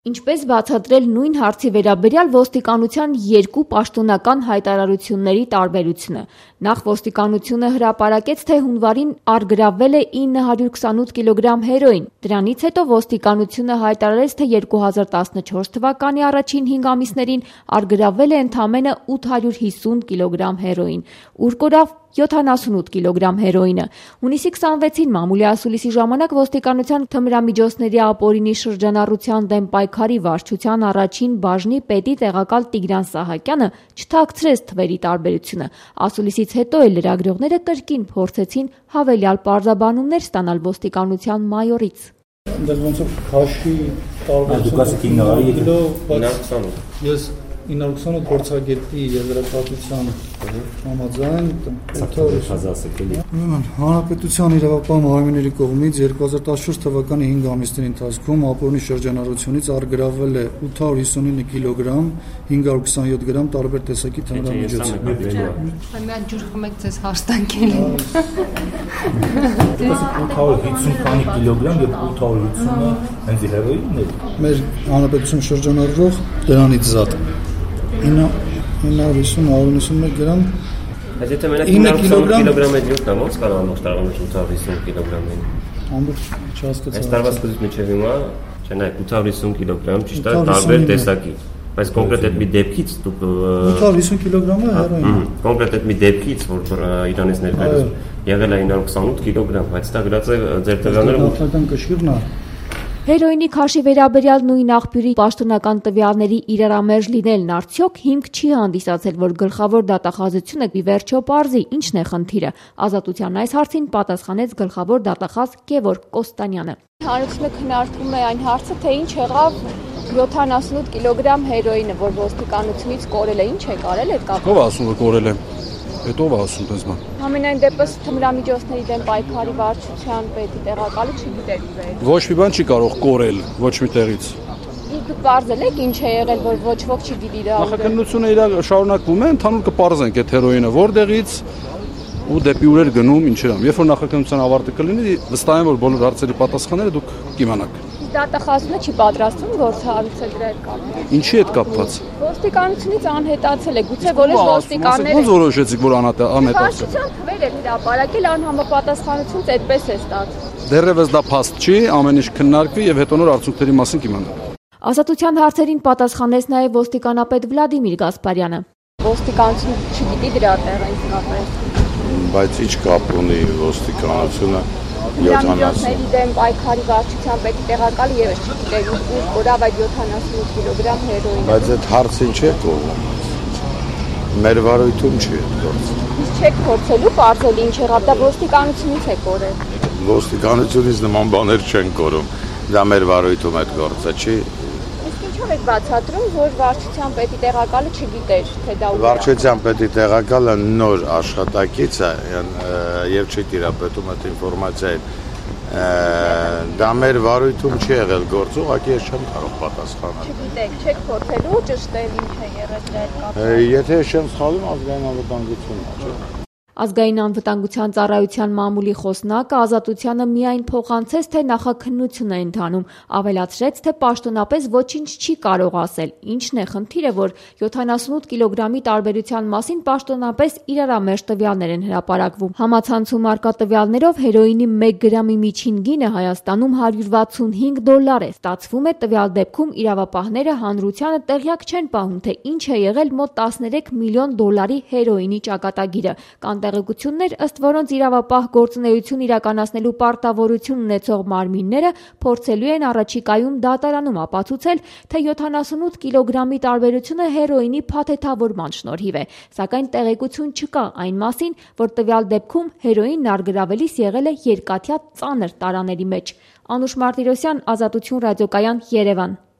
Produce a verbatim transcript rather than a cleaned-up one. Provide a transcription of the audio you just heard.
Ինչպես բացատրել նույն հարցի վերաբերյալ ոստիկանության երկու պաշտոնական հայտարարությունների տարբերությունը։ Նախ ոստիկանությունը հրապարակեց, թե հունվարին առգրավվել է ինը հարյուր քսանութ կիլոգրամ հերոին։ Դրանից հետո ոստիկանությունը հայտարարեց, թե երկու հազար տասնչորս թվականի առաջին հինգ ամիսներին առգրավվել է ընդամենը ութ հարյուր հիսուն կիլոգրամ հերոին, ուր կորավ յոթանասունութ կիլոգրամ հերոինը։ Հունիսի քսանվեցին մամուլի ասուլիսի ժամանակ ոստիկանության թմրամիջոցների ապօրինի շրջանառության դեմ պայքարի վարչության առաջին բաժնի պետի տեղակալ Տիգրան Սահակյանը չթաքցրեց թվերի տարբերությունը։ Ասուլիսից հետո էլ լրագրողները կրկին փորձեցին հավելյալ պարզաբանումներ ստանալ ոստիկանության մայորից։ Դեռ ոնց որ քաշի տարբերությունը ես ինը հարյուր քսանութ փորձագետի եզրակացության համաձայն ուրեմն հանրապետության իրավապահ մարմինների կողմից երկու հազար տասնչորս թվականի հինգ ամիսների ընթացքում ապօրինի շրջանառությունից առգրավվել է ութ հարյուր հիսունինը կիլոգրամ, հինգ հարյուր քսանյոթ գրամ տարբեր տեսակի թմրամիջոցներ։ Մի հատ ջուր խմեք ձեզ հաշտանքել։ ութ հարյուր հիսուն քանի կիլոգրամ եւ ութ հարյուր հիսունը հենց հերոինն է։ Մեր հանրապետություն շրջանառվող դրանից զատ ինը հարյուր հիսուն հարյուր նվսունմեկ գրամ։ Բայց եթե մենակ ինը կիլոգրամ է ջուրն ոնց կարող ամբողջ տարվա ութ հարյուր հիսուն կիլոգրամ է։ Ամբողջ չհասկացա։ Այս տարվա սկզբից մինչև հիմա, չնայեք ութ հարյուր հիսուն կիլոգրամ, ճիշտ է, տարբեր տեսակի։ Բայց կոնկրետ այդ մի դեպքից դուք ութ հարյուր հիսուն կիլոգրամը հերոին։ Կոնկրետ այդ մի դեպքից, որ Իրանից ներկայացնում եղել է ինը հարյուր քսանութ կիլոգրամ, բայց դա գրած է ձեր տվյալները նախնական կշիռն է։ Հերոինի քաշի վերաբերյալ նույն աղբյուրի պաշտոնական տվյալների իրարամերժ լինելն արդյոք հիմք չի հանդիսացել, որ գլխավոր դատախազությունը ի վերջո պարզի, ինչն է խնդիրը։ Ազատության այս հարցին պատասխանեց գլխավոր դատախազ Գևորգ Կոստանյանը։ Հանրությունը քննարկում է այն հարցը, թե ինչ եղավ յոթանասունութ կիլոգրամ հերոինը, որ ոստիկանությունից կորել է, ինչ է կարել այդ կապը։ Ո՞վ ասում որ կորել է։ Հետո ով ասում դες բան։ Համենայն դեպս թմրամիջոցների դեմ պայքարի վարչության պետի տեղակալը չգիտեր իրեն։ Ոչ մի բան չի կարող կորել ոչ մի տեղից։ Դուք բարձել եք ինչ է եղել, որ ոչ ոք չգիտի դա։ Նախաքննությունը իր շարունակվում է, ընդհանուր կպարզենք այդ հերոինը որտեղից ու դեպի ուր էր գնում, ինչեր ամ։ Երբ որ նախաքննության ավարտը կլինի, վստահ եմ որ բոլոր հարցերի պատասխանները դուք կիմանաք։ Դատախազությունը չի պատրաստվում գործ հարուցել դրա հետ կապված։ Ինչի հետ կապված։ Ոստիկանությունից անհետացել է, գուցե որոշ ոստիկաններ։ Ո՞նց որոշեցիք, որ անհետացել։ Վարչության թվեր է հրապարակել, անհամապատասխանությունից այդպես է ստացվում։ Դեռևս դա փաստ չի, ամեն ինչ քննարկվի եւ հետո նոր արդյունքների մասին կիմանանք։ Ազատության հարցերին պատասխանեց նաև ոստիկանապետ Վլադիմիր Գասպարյանը։ Ոստիկանությունը չգիտի դրա տեղը իսկապես։ Բայց ինչ կապ ունի ոստիկանությունը յոթանասուն դեմ պայքարի վարչության պետի տեղակալը եւս չգիտեր ուր կորավ այդ յոթանասունութ կիլոգրամ հերոին։ Բայց այդ հարցը ինչ է կողմում։ Մեր վարույթում չի այդ գործը։ Իսկ չեք փորձելու բարձել ինչ եղավ, դա ոստիկանությունից է կորել։ Ոստիկանությունից նման բաներ չեն կորում։ Դա մեր վարույթում այդ գործը չի։ Իսկ ինչով եք բացատրում, որ վարչության պետի տեղակալը չգիտեր, թե դա ուր է։ Վարչության պետի տեղակալը նոր աշխատակից է եւ չի տիրապետում այդ ինֆորմացիային։ Դա մեր վարույթում չի եղել գործ, ուղղակի ես չեմ կարող պատասխանել։ Չգիտեք, չեք փորձելու ճշտել ինչ է եղել դրա հետ կապված։ Եթե ես չեմ սխալվում, ազգային անվտանգությունն է, չէ՞։ Ազգային անվտանգության ծառայության մամուլի խոսնակը Ազատությանը միայն փոխանցեց, թե նախաքննություն է ընթանում, ավելացրեց, թե պաշտոնապես ոչինչ չի կարող ասել։ Ինչն է խնդիրը, որ յոթանասունութ կիլոգրամի տարբերության մասին պաշտոնապես իրարամերժ տվյալներ են հրապարակվում։ Համացանցում առկա տվյալներով հերոինի մեկ գրամի միջին գինը Հայաստանում հարյուր վաթսունհինգ դոլար է։ Ստացվում է տվյալ դեպքում իրավապահները հանրությանը տեղյակ չեն պահում, թե ինչ է եղել մոտ տասներեք միլիոն դոլարի հերոինի ճակատագիրը։ Կան տեղեկություններ, ըստ որոնց իրավապահ գործունեություն իրականացնելու պարտավորություն ունեցող մարմինները փորձելու են առաջիկայում դատարանում ապացուցել, թե յոթանասունութ կիլոգրամի տարբերությունը հերոինի փաթեթավորման շնորհիվ է, սակայն տեղեկություն չկա այն մասին, որ տվյալ դեպքում հերոինն առգրավելիս եղել է երկաթյա ծանր տարաների մեջ։ Անուշ Մարտիրոսյան, Ազատություն ռադիոկայան, Երևան։